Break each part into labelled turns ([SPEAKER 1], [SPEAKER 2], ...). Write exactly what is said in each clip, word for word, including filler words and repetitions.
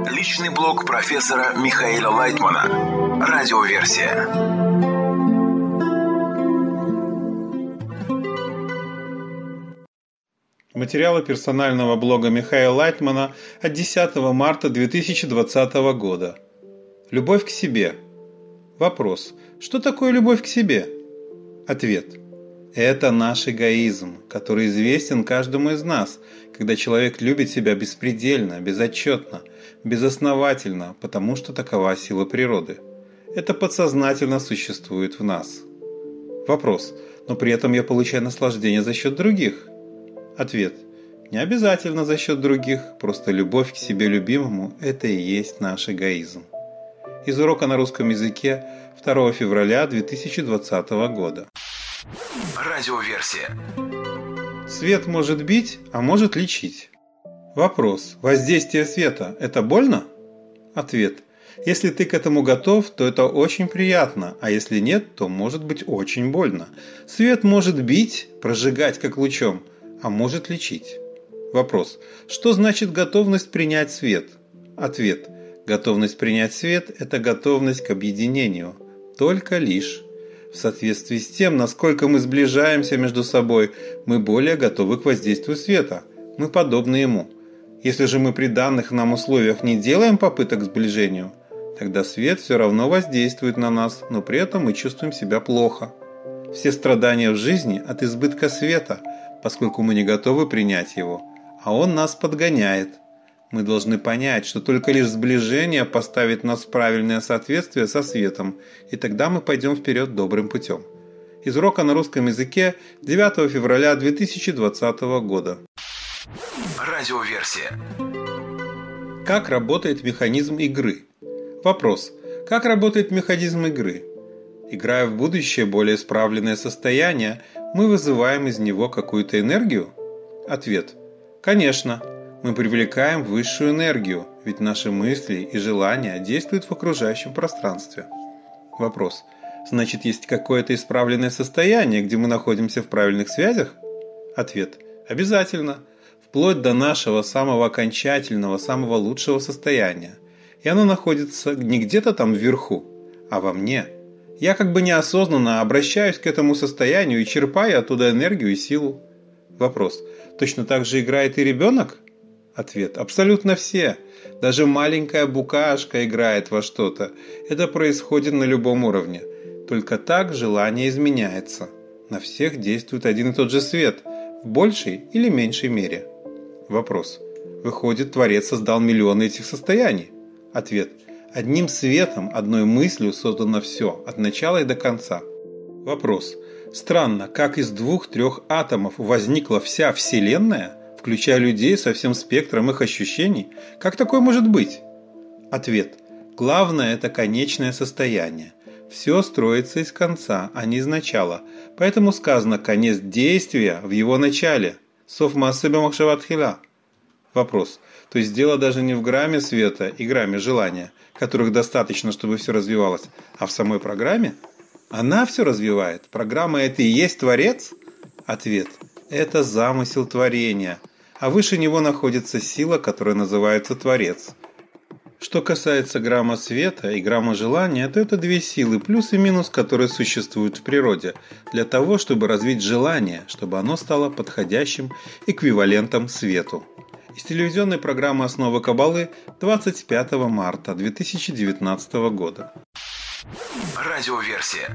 [SPEAKER 1] Личный блог профессора Михаила Лайтмана. Радиоверсия.
[SPEAKER 2] Материалы персонального блога Михаила Лайтмана от десятого марта две тысячи двадцатого года. Любовь к себе. Вопрос. Что такое любовь к себе? Ответ. Это наш эгоизм, который известен каждому из нас, когда человек любит себя беспредельно, безотчетно, безосновательно, потому что такова сила природы. Это подсознательно существует в нас. Вопрос. Но при этом я получаю наслаждение за счет других? Ответ. Не обязательно за счет других, просто любовь к себе любимому – это и есть наш эгоизм. Из урока на русском языке второго февраля две тысячи двадцатого года.
[SPEAKER 1] Радиоверсия.
[SPEAKER 2] Свет может бить, а может лечить. Вопрос. Воздействие света – это больно? Ответ. Если ты к этому готов, то это очень приятно, а если нет, то может быть очень больно. Свет может бить, прожигать как лучом, а может лечить. Вопрос. Что значит готовность принять свет? Ответ. Готовность принять свет – это готовность к объединению. Только лишь. В соответствии с тем, насколько мы сближаемся между собой, мы более готовы к воздействию света. Мы подобны ему. Если же мы при данных нам условиях не делаем попыток к сближению, тогда свет все равно воздействует на нас, но при этом мы чувствуем себя плохо. Все страдания в жизни от избытка света, поскольку мы не готовы принять его, а он нас подгоняет. Мы должны понять, что только лишь сближение поставит нас в правильное соответствие со светом, и тогда мы пойдем вперед добрым путем. Из урока на русском языке девятого февраля две тысячи двадцатого года.
[SPEAKER 1] Радиоверсия.
[SPEAKER 2] Как работает механизм игры? Вопрос. Как работает механизм игры? Играя в будущее более справленное состояние, мы вызываем из него какую-то энергию? Ответ. Конечно. Мы привлекаем высшую энергию, ведь наши мысли и желания действуют в окружающем пространстве. Вопрос. Значит, есть какое-то исправленное состояние, где мы находимся в правильных связях? Ответ. Обязательно. Вплоть до нашего самого окончательного, самого лучшего состояния. И оно находится не где-то там вверху, а во мне. Я как бы неосознанно обращаюсь к этому состоянию и черпаю оттуда энергию и силу. Вопрос. Точно так же играет и ребенок? Ответ. Абсолютно все. Даже маленькая букашка играет во что-то. Это происходит на любом уровне. Только так желание изменяется. На всех действует один и тот же свет, в большей или меньшей мере. Вопрос. Выходит, Творец создал миллионы этих состояний? Ответ. Одним светом, одной мыслью создано все, от начала и до конца. Вопрос. Странно, как из двух-трех атомов возникла вся Вселенная, включая людей со всем спектром их ощущений? Как такое может быть? Ответ. Главное – это конечное состояние. Все строится из конца, а не из начала. Поэтому сказано «конец действия в его начале». Соф маассе бемахшава тхила. Вопрос. То есть дело даже не в грамме света и грамме желания, которых достаточно, чтобы все развивалось, а в самой программе? Она все развивает. Программа – это и есть Творец? Ответ. Это замысел творения. А выше него находится сила, которая называется Творец. Что касается грамма света и грамма желания, то это две силы, плюс и минус, которые существуют в природе, для того, чтобы развить желание, чтобы оно стало подходящим эквивалентом свету. Из телевизионной программы «Основы Каббалы» двадцать пятого марта две тысячи девятнадцатого года.
[SPEAKER 1] Радиоверсия.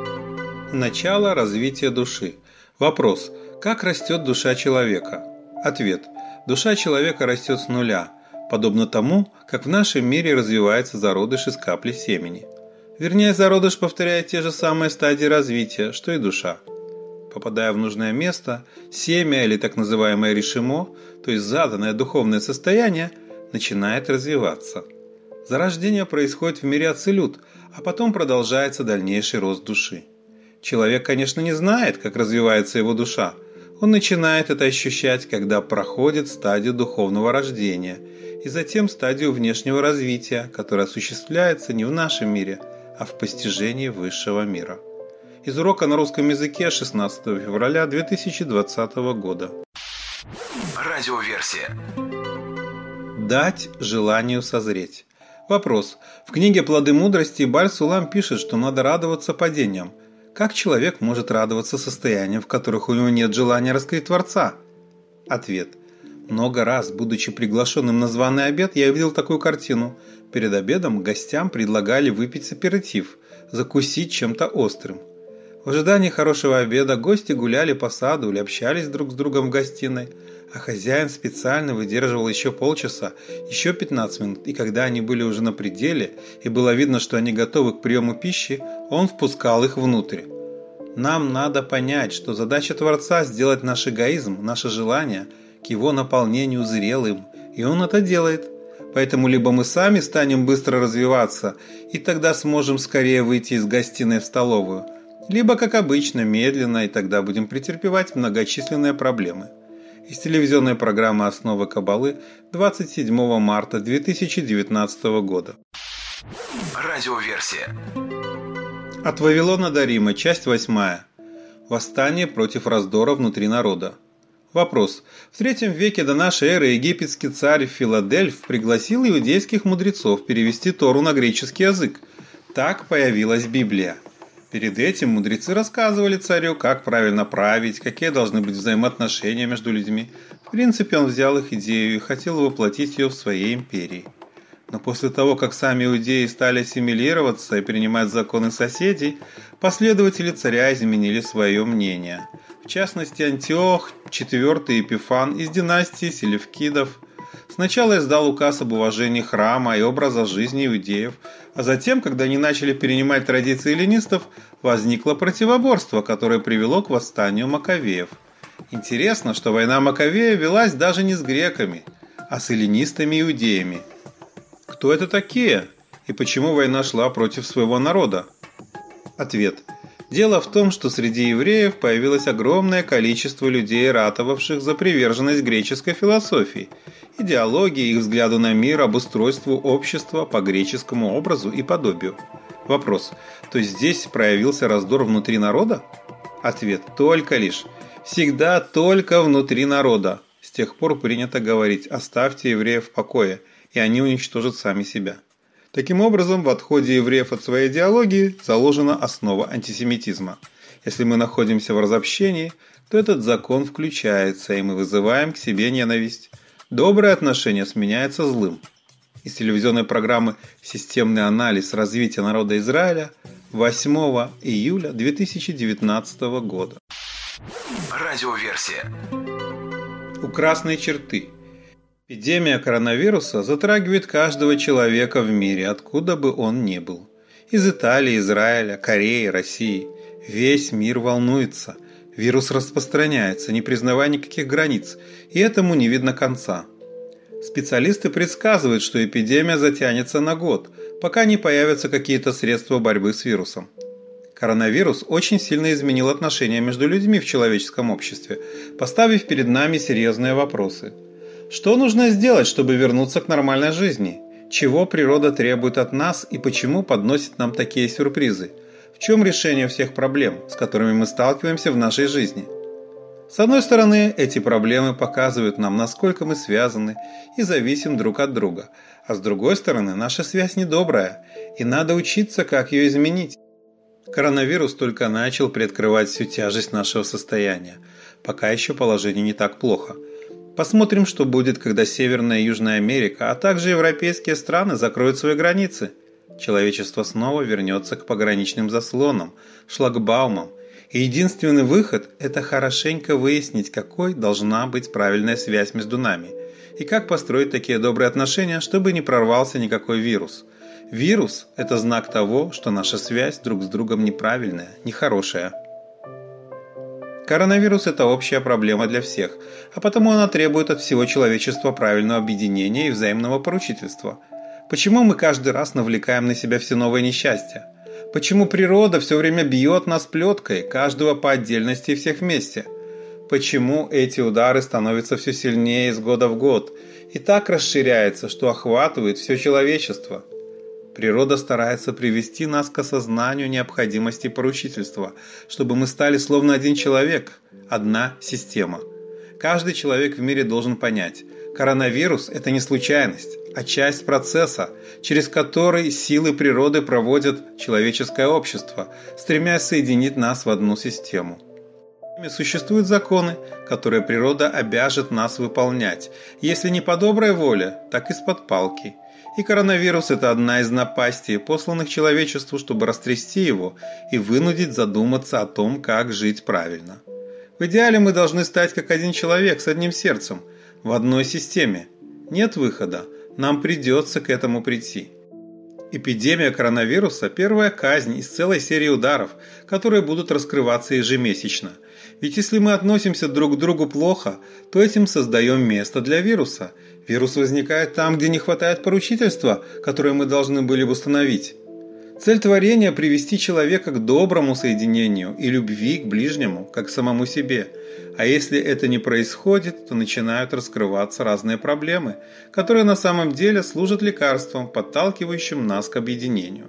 [SPEAKER 2] Начало развития души. Вопрос. Как растет душа человека? Ответ. Душа человека растет с нуля, подобно тому, как в нашем мире развивается зародыш из капли семени. Вернее, зародыш повторяет те же самые стадии развития, что и душа. Попадая в нужное место, семя или так называемое решимо, то есть заданное духовное состояние, начинает развиваться. Зарождение происходит в мире ацилют, а потом продолжается дальнейший рост души. Человек, конечно, не знает, как развивается его душа. Он начинает это ощущать, когда проходит стадию духовного рождения и затем стадию внешнего развития, которая осуществляется не в нашем мире, а в постижении высшего мира. Из урока на русском языке шестнадцатого февраля две тысячи двадцатого года.
[SPEAKER 1] Радиоверсия.
[SPEAKER 2] Дать желанию созреть. Вопрос. В книге «Плоды мудрости» Баль-Сулам пишет, что надо радоваться падениям. Как человек может радоваться состояниям, в которых у него нет желания раскрыть Творца? Ответ. Много раз, будучи приглашенным на званый обед, я видел такую картину. Перед обедом гостям предлагали выпить аперитив, закусить чем-то острым. В ожидании хорошего обеда гости гуляли по саду или общались друг с другом в гостиной, а хозяин специально выдерживал еще полчаса, еще пятнадцать минут, и когда они были уже на пределе, и было видно, что они готовы к приему пищи, он впускал их внутрь. Нам надо понять, что задача Творца – сделать наш эгоизм, наше желание к его наполнению зрелым, и он это делает. Поэтому либо мы сами станем быстро развиваться, и тогда сможем скорее выйти из гостиной в столовую, либо, как обычно, медленно, и тогда будем претерпевать многочисленные проблемы. Из телевизионной программы «Основы Каббалы» двадцать седьмого марта две тысячи девятнадцатого года.
[SPEAKER 1] Радиоверсия.
[SPEAKER 2] От Вавилона до Рима, часть восьмая. Восстание против раздора внутри народа. Вопрос. В третьем веке до нашей эры египетский царь Филадельф пригласил иудейских мудрецов перевести Тору на греческий язык. Так появилась Библия. Перед этим мудрецы рассказывали царю, как правильно править, какие должны быть взаимоотношения между людьми. В принципе, он взял их идею и хотел воплотить ее в своей империи. Но после того, как сами иудеи стали ассимилироваться и принимать законы соседей, последователи царя изменили свое мнение. В частности, Антиох, четвёртый Епифан из династии Селевкидов сначала издал указ об уважении храма и образа жизни иудеев, а затем, когда они начали перенимать традиции эллинистов, возникло противоборство, которое привело к восстанию Маковеев. Интересно, что война Маковеев велась даже не с греками, а с эллинистами-иудеями. Кто это такие? И почему война шла против своего народа? Ответ. Дело в том, что среди евреев появилось огромное количество людей, ратовавших за приверженность греческой философии, идеологии, их взгляду на мир, обустройству общества по греческому образу и подобию. Вопрос. То есть здесь проявился раздор внутри народа? Ответ. Только лишь. Всегда только внутри народа. С тех пор принято говорить: оставьте евреев в покое, и они уничтожат сами себя. Таким образом, в отходе евреев от своей идеологии заложена основа антисемитизма. Если мы находимся в разобщении, то этот закон включается, и мы вызываем к себе ненависть. Доброе отношение сменяется злым. Из телевизионной программы «Системный анализ развития народа Израиля» восьмого июля две тысячи девятнадцатого года.
[SPEAKER 1] Радиоверсия.
[SPEAKER 2] У красной черты. Эпидемия коронавируса затрагивает каждого человека в мире, откуда бы он ни был. Из Италии, Израиля, Кореи, России. Весь мир волнуется. Вирус распространяется, не признавая никаких границ, и этому не видно конца. Специалисты предсказывают, что эпидемия затянется на год, пока не появятся какие-то средства борьбы с вирусом. Коронавирус очень сильно изменил отношения между людьми в человеческом обществе, поставив перед нами серьезные вопросы. Что нужно сделать, чтобы вернуться к нормальной жизни? Чего природа требует от нас и почему подносит нам такие сюрпризы? В чем решение всех проблем, с которыми мы сталкиваемся в нашей жизни? С одной стороны, эти проблемы показывают нам, насколько мы связаны и зависим друг от друга, а с другой стороны, наша связь недобрая, и надо учиться, как ее изменить. Коронавирус только начал приоткрывать всю тяжесть нашего состояния, пока еще положение не так плохо. Посмотрим, что будет, когда Северная и Южная Америка, а также европейские страны закроют свои границы. Человечество снова вернется к пограничным заслонам, шлагбаумам. И единственный выход – это хорошенько выяснить, какой должна быть правильная связь между нами. И как построить такие добрые отношения, чтобы не прорвался никакой вирус. Вирус – это знак того, что наша связь друг с другом неправильная, нехорошая. Коронавирус – это общая проблема для всех, а потому она требует от всего человечества правильного объединения и взаимного поручительства. Почему мы каждый раз навлекаем на себя все новые несчастья? Почему природа все время бьет нас плеткой, каждого по отдельности и всех вместе? Почему эти удары становятся все сильнее из года в год и так расширяется, что охватывает все человечество? Природа старается привести нас к осознанию необходимости поручительства, чтобы мы стали словно один человек, одна система. Каждый человек в мире должен понять, Коронавирус – это не случайность, а часть процесса, через который силы природы проводят человеческое общество, стремясь соединить нас в одну систему. Существуют законы, которые природа обяжет нас выполнять, если не по доброй воле, так из-под палки. И коронавирус – это одна из напастей, посланных человечеству, чтобы растрясти его и вынудить задуматься о том, как жить правильно. В идеале мы должны стать как один человек с одним сердцем, в одной системе. Нет выхода, нам придется к этому прийти. Эпидемия коронавируса – первая казнь из целой серии ударов, которые будут раскрываться ежемесячно. Ведь если мы относимся друг к другу плохо, то этим создаем место для вируса. Вирус возникает там, где не хватает поручительства, которое мы должны были бы установить. Цель творения – привести человека к доброму соединению и любви к ближнему, как к самому себе. А если это не происходит, то начинают раскрываться разные проблемы, которые на самом деле служат лекарством, подталкивающим нас к объединению.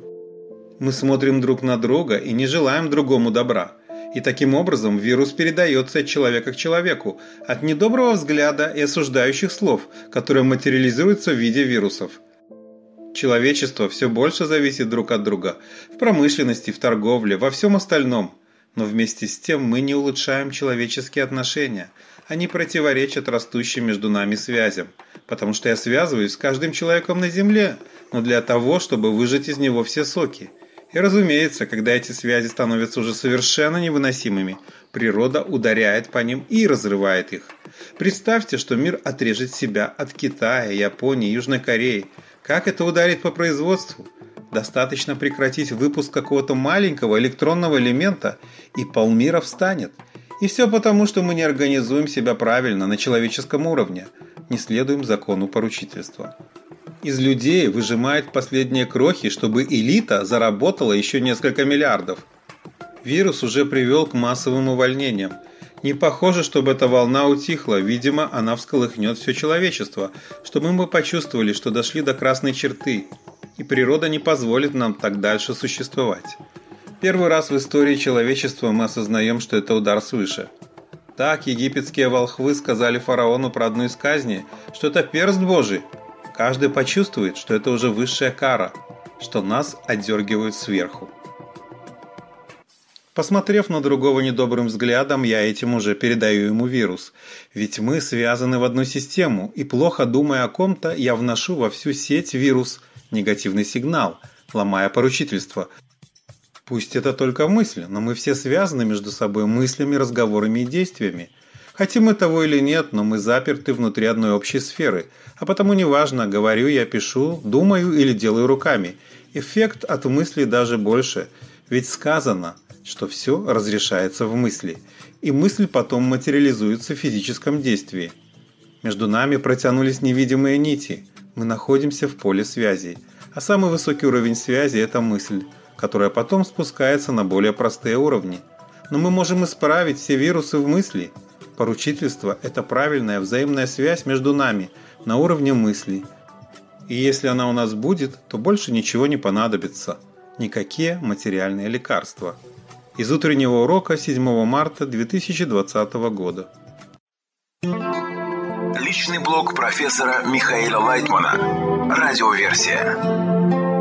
[SPEAKER 2] Мы смотрим друг на друга и не желаем другому добра. И таким образом вирус передается от человека к человеку, от недоброго взгляда и осуждающих слов, которые материализуются в виде вирусов. Человечество все больше зависит друг от друга в промышленности, в торговле, во всем остальном. Но вместе с тем мы не улучшаем человеческие отношения. Они противоречат растущим между нами связям. Потому что я связываюсь с каждым человеком на Земле, но для того, чтобы выжать из него все соки. И разумеется, когда эти связи становятся уже совершенно невыносимыми, природа ударяет по ним и разрывает их. Представьте, что мир отрежет себя от Китая, Японии, Южной Кореи. Как это ударит по производству? Достаточно прекратить выпуск какого-то маленького электронного элемента, и полмира встанет. И все потому, что мы не организуем себя правильно на человеческом уровне, не следуем закону поручительства. Из людей выжимают последние крохи, чтобы элита заработала еще несколько миллиардов. Вирус уже привел к массовым увольнениям. Не похоже, чтобы эта волна утихла, видимо, она всколыхнет все человечество, чтобы мы почувствовали, что дошли до красной черты, и природа не позволит нам так дальше существовать. Первый раз в истории человечества мы осознаем, что это удар свыше. Так египетские волхвы сказали фараону про одну из казней, что это перст Божий. Каждый почувствует, что это уже высшая кара, что нас отдергивают сверху. Посмотрев на другого недобрым взглядом, я этим уже передаю ему вирус. Ведь мы связаны в одну систему, и плохо думая о ком-то, я вношу во всю сеть вирус, негативный сигнал, ломая поручительство. Пусть это только мысль, но мы все связаны между собой мыслями, разговорами и действиями. Хотим мы того или нет, но мы заперты внутри одной общей сферы, а потому неважно, говорю я, пишу, думаю или делаю руками. Эффект от мысли даже больше, ведь сказано, что все разрешается в мысли, и мысль потом материализуется в физическом действии. Между нами протянулись невидимые нити, мы находимся в поле связей, а самый высокий уровень связи – это мысль, которая потом спускается на более простые уровни. Но мы можем исправить все вирусы в мысли. Поручительство – это правильная взаимная связь между нами на уровне мыслей. И если она у нас будет, то больше ничего не понадобится. Никакие материальные лекарства. Из утреннего урока седьмого марта две тысячи двадцатого года.
[SPEAKER 1] Личный блог профессора Михаила Лайтмана. Радиоверсия.